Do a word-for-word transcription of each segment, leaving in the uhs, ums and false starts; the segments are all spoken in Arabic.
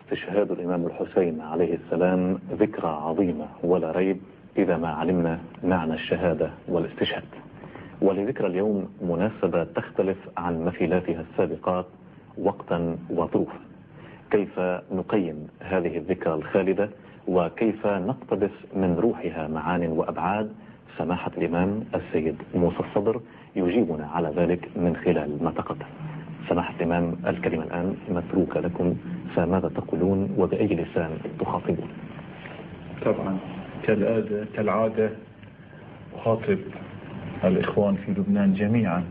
استشهاد الإمام الحسين عليه السلام ذكرى عظيمة ولا ريب إذا ما علمنا معنى الشهادة والاستشهاد. ولذكرى اليوم مناسبة تختلف عن مثيلاتها السابقات وقتا وظروفا. كيف نقيم هذه الذكرى الخالدة وكيف نقتبس من روحها معان وأبعاد؟ سماحة الإمام السيد موسى الصدر يجيبنا على ذلك من خلال ما تقدم. سماحة الإمام الكلمة الآن متروكة لكم، فماذا تقولون وبأي لسان تخاطبون؟ طبعا كالعادة كالعادة أخاطب الإخوان في لبنان جميعا.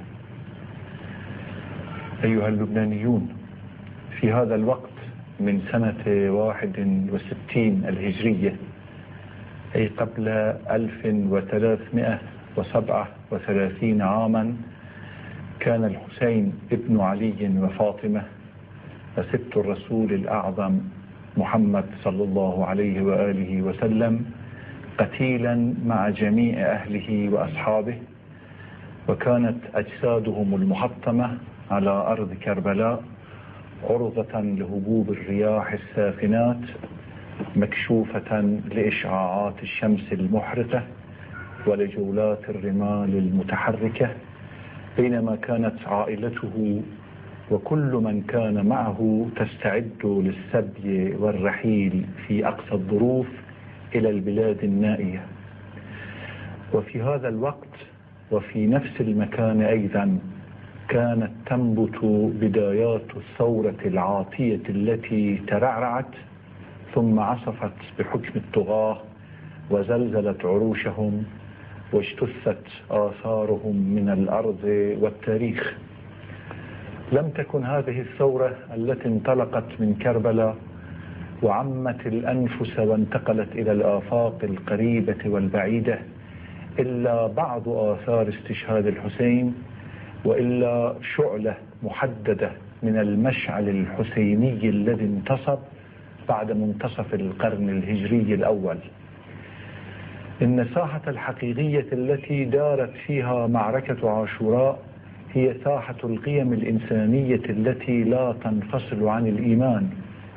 أيها اللبنانيون، في هذا الوقت من سنة واحد وستين الهجرية، أي قبل ألف وثلاثمائة وسبعة وثلاثين عاما، كان الحسين ابن علي وفاطمة وست الرسول الأعظم محمد صلى الله عليه وآله وسلم قتيلا مع جميع أهله وأصحابه، وكانت أجسادهم المحطمة على أرض كربلاء عرضة لهبوب الرياح الساخنات، مكشوفة لإشعاعات الشمس المحرقة ولجولات الرمال المتحركة، بينما كانت عائلته وكل من كان معه تستعد للسبي والرحيل في أقصى الظروف إلى البلاد النائية. وفي هذا الوقت وفي نفس المكان أيضا كانت تنبت بدايات الثورة العاطية التي ترعرعت ثم عصفت بحكم الطغاة وزلزلت عروشهم واجتثت آثارهم من الأرض والتاريخ. لم تكن هذه الثورة التي انطلقت من كربلاء وعمت الأنفس وانتقلت إلى الآفاق القريبة والبعيدة إلا بعض آثار استشهاد الحسين، وإلا شعلة محددة من المشعل الحسيني الذي انتصب بعد منتصف القرن الهجري الأول. إن الساحة الحقيقية التي دارت فيها معركة عاشوراء هي ساحة القيم الإنسانية التي لا تنفصل عن الإيمان.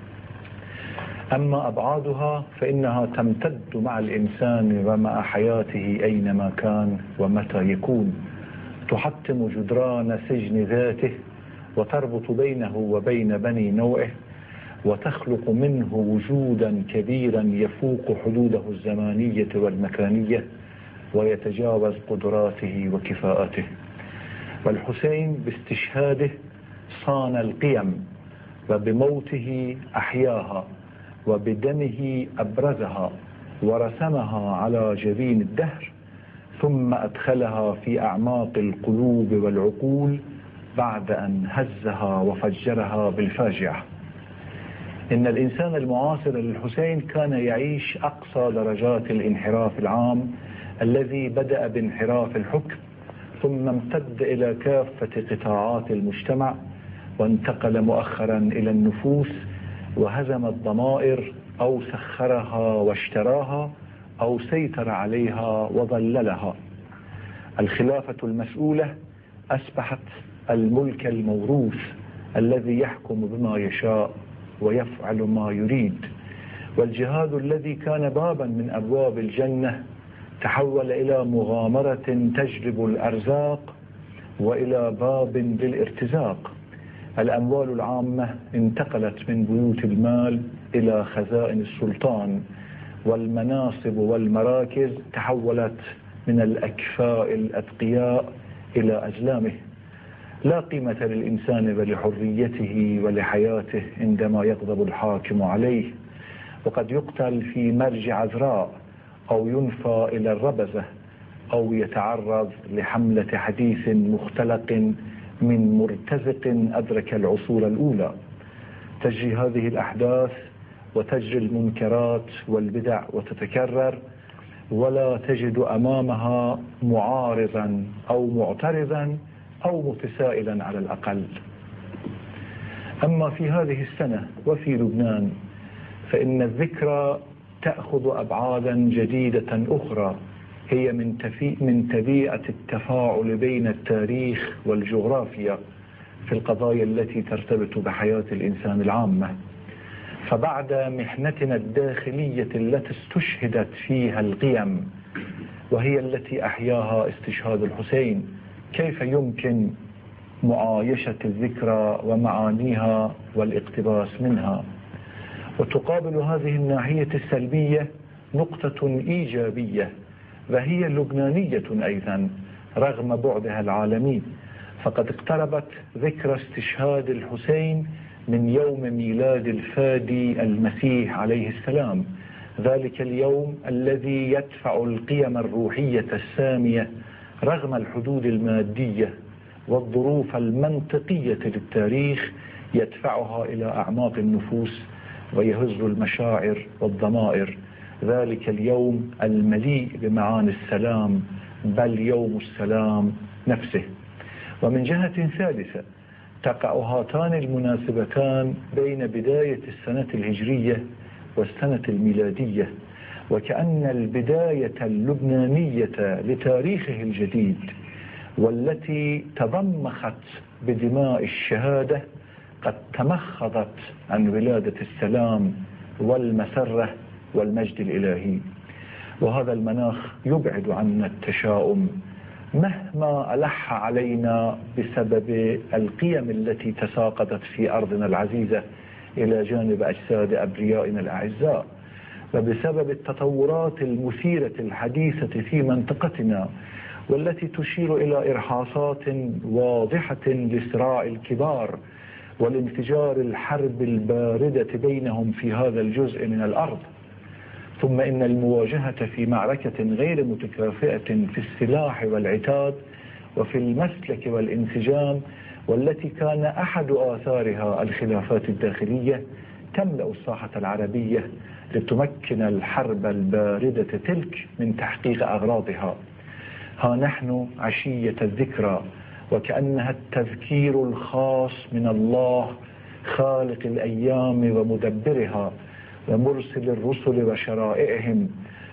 أما أبعادها فإنها تمتد مع الإنسان ومع حياته أينما كان ومتى يكون، تحطم جدران سجن ذاته وتربط بينه وبين بني نوعه، وتخلق منه وجودا كبيرا يفوق حدوده الزمانية والمكانية ويتجاوز قدراته وكفاءته. والحسين باستشهاده صان القيم، وبموته أحياها، وبدمه أبرزها ورسمها على جبين الدهر، ثم أدخلها في أعماق القلوب والعقول بعد أن هزها وفجرها بالفاجعة. إن الإنسان المعاصر للحسين كان يعيش أقصى درجات الانحراف العام الذي بدأ بانحراف الحكم، ثم امتد إلى كافة قطاعات المجتمع، وانتقل مؤخرا إلى النفوس، وهزم الضمائر أو سخرها واشتراها أو سيطر عليها وضللها. الخلافة المسؤولة أصبحت الملك الموروث الذي يحكم بما يشاء ويفعل ما يريد. والجهاد الذي كان بابا من أبواب الجنة تحول إلى مغامرة تجلب الأرزاق وإلى باب للارتزاق. الأموال العامة انتقلت من بيوت المال إلى خزائن السلطان، والمناصب والمراكز تحولت من الأكفاء الأتقياء إلى أزلامه. لا قيمة للإنسان ولحريته ولحياته عندما يغضب الحاكم عليه، وقد يقتل في مرج عذراء أو ينفى إلى الربزة أو يتعرض لحملة حديث مختلق من مرتزق أدرك العصور الأولى. تجري هذه الأحداث وتجري المنكرات والبدع وتتكرر، ولا تجد أمامها معارضا أو معترضا أو متسائلا على الأقل. أما في هذه السنة وفي لبنان فإن الذكرى تأخذ أبعادا جديدة أخرى، هي من من تبيئة التفاعل بين التاريخ والجغرافيا في القضايا التي ترتبط بحياة الإنسان العامة. فبعد محنتنا الداخلية التي استشهدت فيها القيم وهي التي أحياها استشهاد الحسين، كيف يمكن معايشة الذكرى ومعانيها والاقتباس منها؟ وتقابل هذه الناحية السلبية نقطة إيجابية وهي لبنانية أيضا رغم بعدها العالمي، فقد اقتربت ذكرى استشهاد الحسين من يوم ميلاد الفادي المسيح عليه السلام، ذلك اليوم الذي يدفع القيم الروحية السامية رغم الحدود المادية والظروف المنطقية للتاريخ يدفعها إلى أعماق النفوس ويهز المشاعر والضمائر، ذلك اليوم المليء بمعاني السلام بل يوم السلام نفسه. ومن جهة ثالثة تقع هاتان المناسبتان بين بداية السنة الهجرية والسنة الميلادية، وكأن البداية اللبنانية لتاريخه الجديد والتي تضمخت بدماء الشهادة قد تمخضت عن ولادة السلام والمسرة والمجد الإلهي. وهذا المناخ يبعد عنا التشاؤم مهما ألح علينا بسبب القيم التي تساقطت في أرضنا العزيزة إلى جانب أجساد أبريائنا الأعزاء، وبسبب التطورات المثيرة الحديثة في منطقتنا والتي تشير إلى إرهاصات واضحة لصراع الكبار والانفجار الحرب الباردة بينهم في هذا الجزء من الأرض. ثم إن المواجهة في معركة غير متكافئة في السلاح والعتاد وفي المسلك والانسجام، والتي كان أحد آثارها الخلافات الداخلية، تملأ الساحة العربية لتمكن الحرب الباردة تلك من تحقيق أغراضها. ها نحن عشية الذكرى وكأنها التذكير الخاص من الله خالق الأيام ومدبرها ومرسل الرسل وشرائعهم،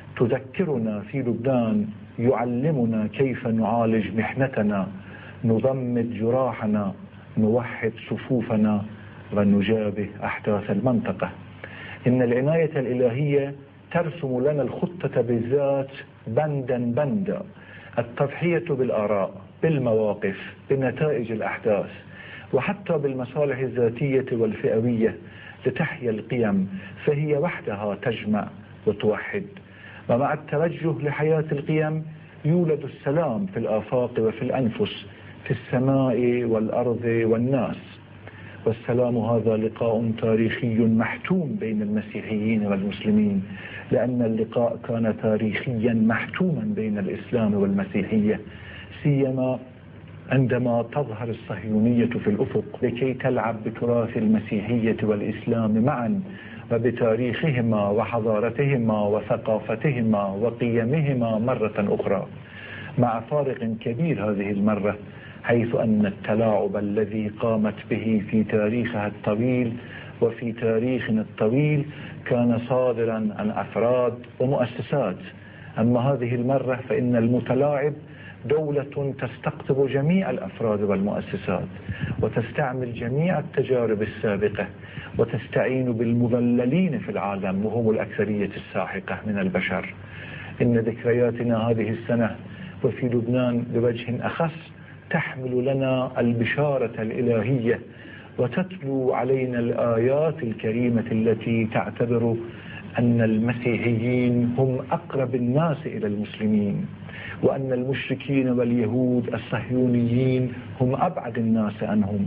تذكرنا في لبنان، يعلمنا كيف نعالج محنتنا، نضمد جراحنا، نوحد صفوفنا، ونجابه أحداث المنطقة. إن العناية الإلهية ترسم لنا الخطة بالذات بندا بندا، التضحية بالآراء، بالمواقف، بنتائج الأحداث، وحتى بالمصالح الذاتية والفئوية لتحيا القيم، فهي وحدها تجمع وتوحد. ومع التوجه لحياة القيم يولد السلام في الآفاق وفي الأنفس، في السماء والأرض والناس. والسلام هذا لقاء تاريخي محتوم بين المسيحيين والمسلمين، لأن اللقاء كان تاريخيا محتوما بين الإسلام والمسيحية، سيما عندما تظهر الصهيونية في الأفق لكي تلعب بتراث المسيحية والإسلام معا وبتاريخهما وحضارتهما وثقافتهما وقيمهما مرة أخرى، مع فارق كبير هذه المرة، حيث أن التلاعب الذي قامت به في تاريخها الطويل وفي تاريخنا الطويل كان صادرا عن أفراد ومؤسسات. أما هذه المرة فإن المتلاعب دولة تستقطب جميع الأفراد والمؤسسات وتستعمل جميع التجارب السابقة وتستعين بالمذللين في العالم وهم الأكثرية الساحقة من البشر. إن ذكرياتنا هذه السنة وفي لبنان بوجه أخص تحمل لنا البشارة الإلهية وتتلو علينا الآيات الكريمة التي تعتبر أن المسيحيين هم أقرب الناس إلى المسلمين، وأن المشركين واليهود الصهيونيين هم أبعد الناس عنهم.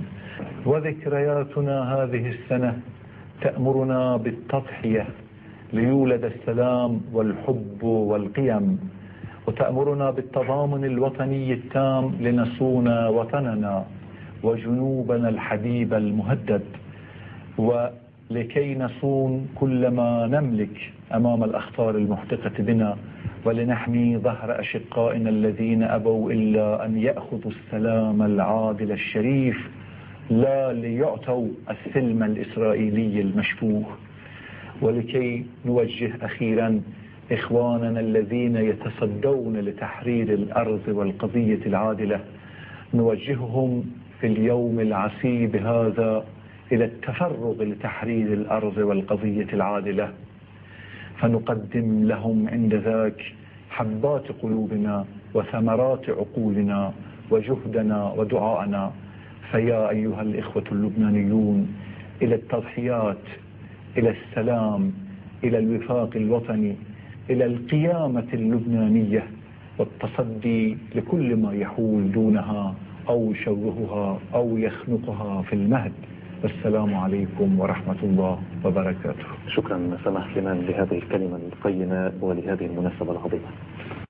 وذكرياتنا هذه السنة تأمرنا بالتضحية ليولد السلام والحب والقيم، وتأمرنا بالتضامن الوطني التام لنصون وطننا وجنوبنا الحبيب المهدد، ولكي نصون كل ما نملك أمام الأخطار المحدقة بنا، ولنحمي ظهر أشقائنا الذين أبوا إلا أن يأخذوا السلام العادل الشريف، لا ليعطوا السلم الإسرائيلي المشبوه. ولكي نوجه أخيرا إخواننا الذين يتصدون لتحرير الأرض والقضية العادلة، نوجههم في اليوم العصيب هذا إلى التفرغ لتحرير الأرض والقضية العادلة، فنقدم لهم عند ذاك حبات قلوبنا وثمرات عقولنا وجهدنا ودعاءنا. فيا أيها الإخوة اللبنانيون، إلى التضحيات، إلى السلام، إلى الوفاق الوطني، إلى القيامة اللبنانية والتصدي لكل ما يحول دونها أو يشوهها أو يخنقها في المهد. والسلام عليكم ورحمة الله وبركاته. شكرا سماحة الإمام لهذه الكلمة القيمة ولهذه المناسبة العظيمة.